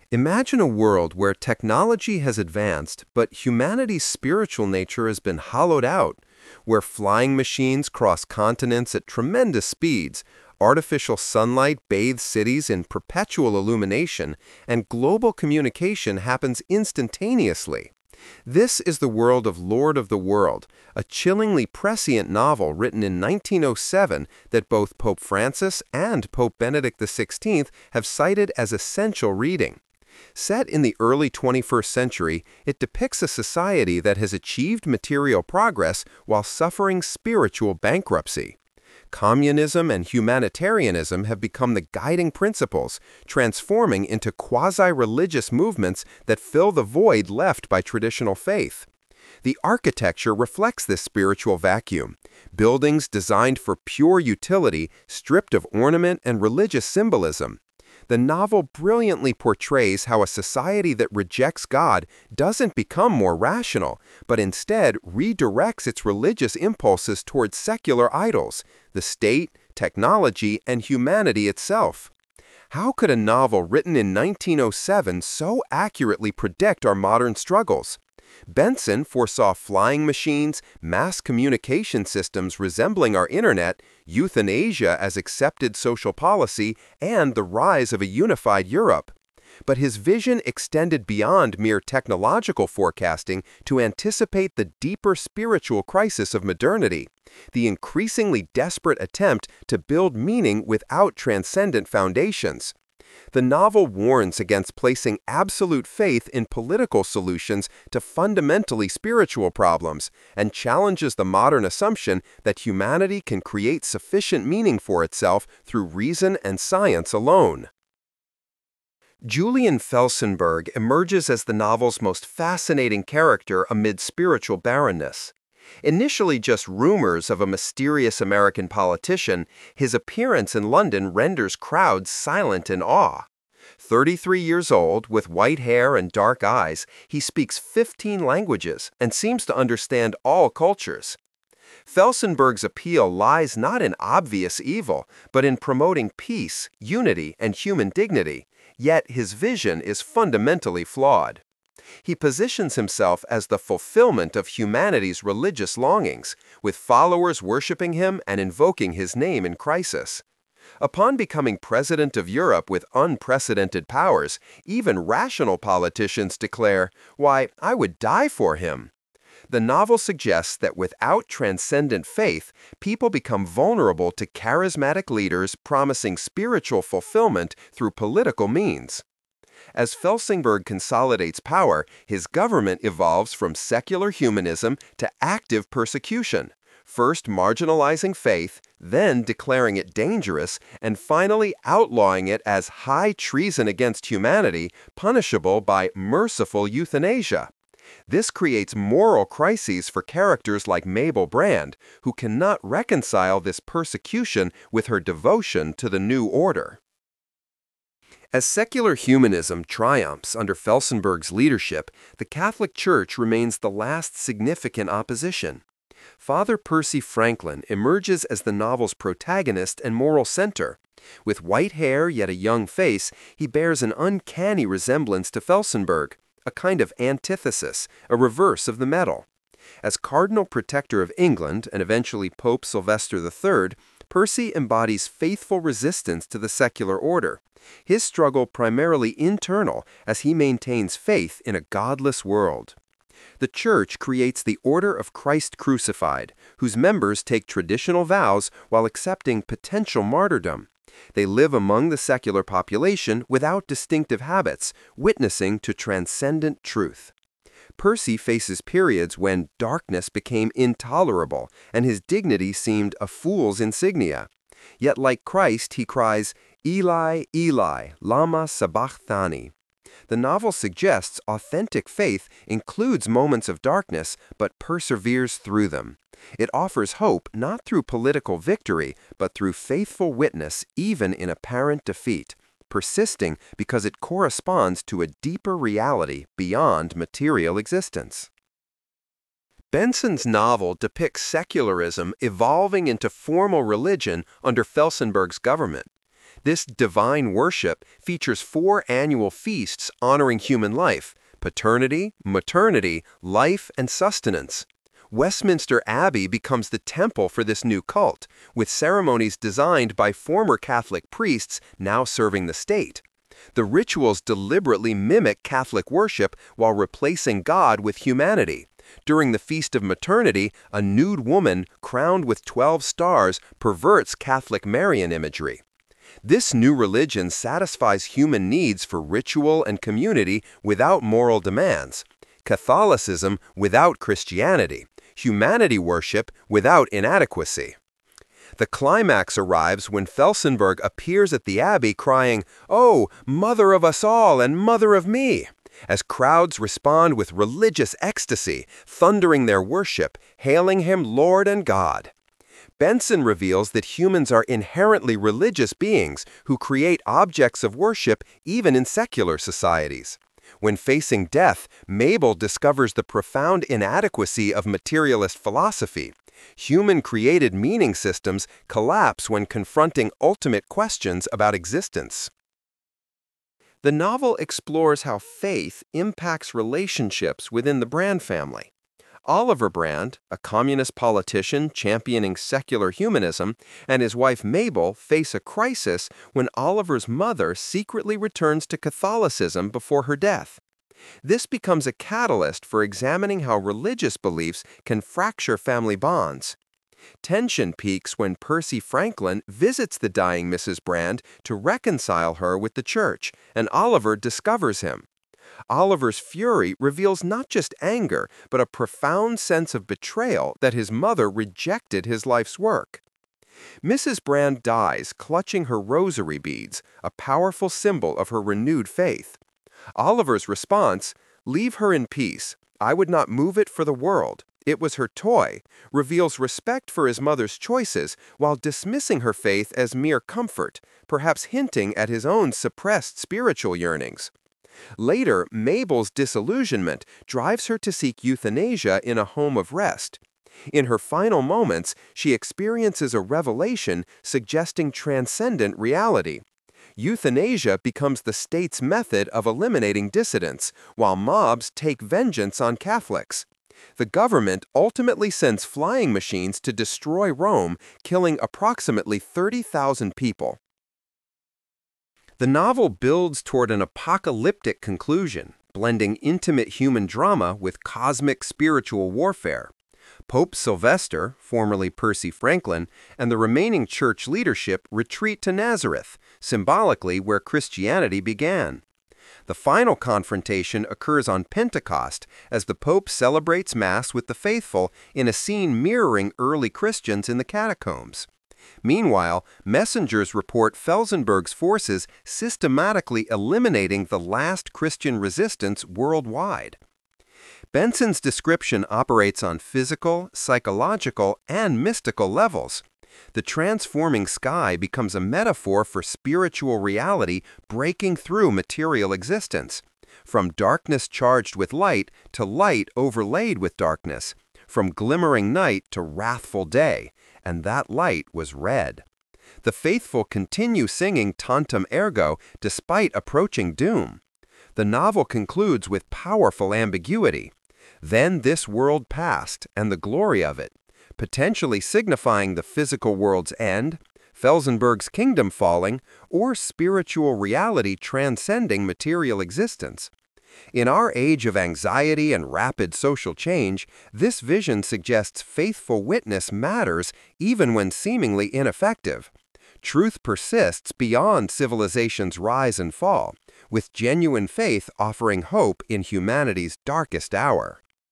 Imagine a world where technology has advanced, but humanity's spiritual nature has been hollowed out, where flying machines cross continents at tremendous speeds, artificial sunlight bathes cities in perpetual illumination, and global communication happens instantaneously. This is the world of Lord of the World, a chillingly prescient novel written in 1907 that both Pope Francis and Pope Benedict XVI have cited as essential reading. Set in the early 21st century, it depicts a society that has achieved material progress while suffering spiritual bankruptcy. Communism and humanitarianism have become the guiding principles, transforming into quasi-religious movements that fill the void left by traditional faith. The architecture reflects this spiritual vacuum. Buildings designed for pure utility, stripped of ornament and religious symbolism. The novel brilliantly portrays how a society that rejects God doesn't become more rational, but instead redirects its religious impulses towards secular idols, the state, technology, and humanity itself. How could a novel written in 1907 so accurately predict our modern struggles? Benson foresaw flying machines, mass communication systems resembling our internet, euthanasia as accepted social policy, and the rise of a unified Europe. But his vision extended beyond mere technological forecasting to anticipate the deeper spiritual crisis of modernity, the increasingly desperate attempt to build meaning without transcendent foundations. The novel warns against placing absolute faith in political solutions to fundamentally spiritual problems and challenges the modern assumption that humanity can create sufficient meaning for itself through reason and science alone. Julian Felsenburgh emerges as the novel's most fascinating character amid spiritual barrenness. Initially just rumors of a mysterious American politician, his appearance in London renders crowds silent in awe. 33 years old, with white hair and dark eyes, he speaks 15 languages and seems to understand all cultures. Felsenburgh's appeal lies not in obvious evil, but in promoting peace, unity, and human dignity, yet his vision is fundamentally flawed. He positions himself as the fulfillment of humanity's religious longings, with followers worshiping him and invoking his name in crisis. Upon becoming president of Europe with unprecedented powers, even rational politicians declare, "Why, I would die for him." The novel suggests that without transcendent faith, people become vulnerable to charismatic leaders promising spiritual fulfillment through political means. As Felsenburgh consolidates power, his government evolves from secular humanism to active persecution, first marginalizing faith, then declaring it dangerous, and finally outlawing it as high treason against humanity, punishable by merciful euthanasia. This creates moral crises for characters like Mabel Brand, who cannot reconcile this persecution with her devotion to the new order. As secular humanism triumphs under Felsenburgh's leadership, the Catholic Church remains the last significant opposition. Father Percy Franklin emerges as the novel's protagonist and moral center. With white hair yet a young face, he bears an uncanny resemblance to Felsenburgh, a kind of antithesis, a reverse of the medal. As Cardinal Protector of England and eventually Pope Sylvester III, Percy embodies faithful resistance to the secular order, his struggle primarily internal as he maintains faith in a godless world. The Church creates the Order of Christ Crucified, whose members take traditional vows while accepting potential martyrdom. They live among the secular population without distinctive habits, witnessing to transcendent truth. Percy faces periods when darkness became intolerable and his dignity seemed a fool's insignia. Yet like Christ, he cries, "Eli, Eli, lama sabachthani." The novel suggests authentic faith includes moments of darkness, but perseveres through them. It offers hope not through political victory, but through faithful witness even in apparent defeat, persisting because it corresponds to a deeper reality beyond material existence. Benson's novel depicts secularism evolving into formal religion under Felsenburgh's government. This divine worship features 4 annual feasts honoring human life: paternity, maternity, life, and sustenance. Westminster Abbey becomes the temple for this new cult, with ceremonies designed by former Catholic priests now serving the state. The rituals deliberately mimic Catholic worship while replacing God with humanity. During the Feast of Maternity, a nude woman crowned with 12 stars perverts Catholic Marian imagery. This new religion satisfies human needs for ritual and community without moral demands. Catholicism without Christianity. Humanity worship without inadequacy. The climax arrives when Felsenburgh appears at the abbey crying, "Oh, mother of us all and mother of me!" as crowds respond with religious ecstasy, thundering their worship, hailing him Lord and God. Benson reveals that humans are inherently religious beings who create objects of worship even in secular societies. When facing death, Mabel discovers the profound inadequacy of materialist philosophy. Human-created meaning systems collapse when confronting ultimate questions about existence. The novel explores how faith impacts relationships within the Brand family. Oliver Brand, a communist politician championing secular humanism, and his wife Mabel face a crisis when Oliver's mother secretly returns to Catholicism before her death. This becomes a catalyst for examining how religious beliefs can fracture family bonds. Tension peaks when Percy Franklin visits the dying Mrs. Brand to reconcile her with the church, and Oliver discovers him. Oliver's fury reveals not just anger, but a profound sense of betrayal that his mother rejected his life's work. Mrs. Brand dies clutching her rosary beads, a powerful symbol of her renewed faith. Oliver's response, "Leave her in peace. I would not move it for the world. It was her toy," reveals respect for his mother's choices while dismissing her faith as mere comfort, perhaps hinting at his own suppressed spiritual yearnings. Later, Mabel's disillusionment drives her to seek euthanasia in a home of rest. In her final moments, she experiences a revelation suggesting transcendent reality. Euthanasia becomes the state's method of eliminating dissidents, while mobs take vengeance on Catholics. The government ultimately sends flying machines to destroy Rome, killing approximately 30,000 people. The novel builds toward an apocalyptic conclusion, blending intimate human drama with cosmic spiritual warfare. Pope Sylvester, formerly Percy Franklin, and the remaining church leadership retreat to Nazareth, symbolically where Christianity began. The final confrontation occurs on Pentecost as the Pope celebrates Mass with the faithful in a scene mirroring early Christians in the catacombs. Meanwhile, messengers report Felsenburgh's forces systematically eliminating the last Christian resistance worldwide. Benson's description operates on physical, psychological, and mystical levels. The transforming sky becomes a metaphor for spiritual reality breaking through material existence. From darkness charged with light to light overlaid with darkness. From glimmering night to wrathful day. And that light was red. The faithful continue singing Tantum Ergo despite approaching doom. The novel concludes with powerful ambiguity. Then this world passed, and the glory of it, potentially signifying the physical world's end, Felsenburgh's kingdom falling, or spiritual reality transcending material existence. In our age of anxiety and rapid social change, this vision suggests faithful witness matters even when seemingly ineffective. Truth persists beyond civilization's rise and fall, with genuine faith offering hope in humanity's darkest hour.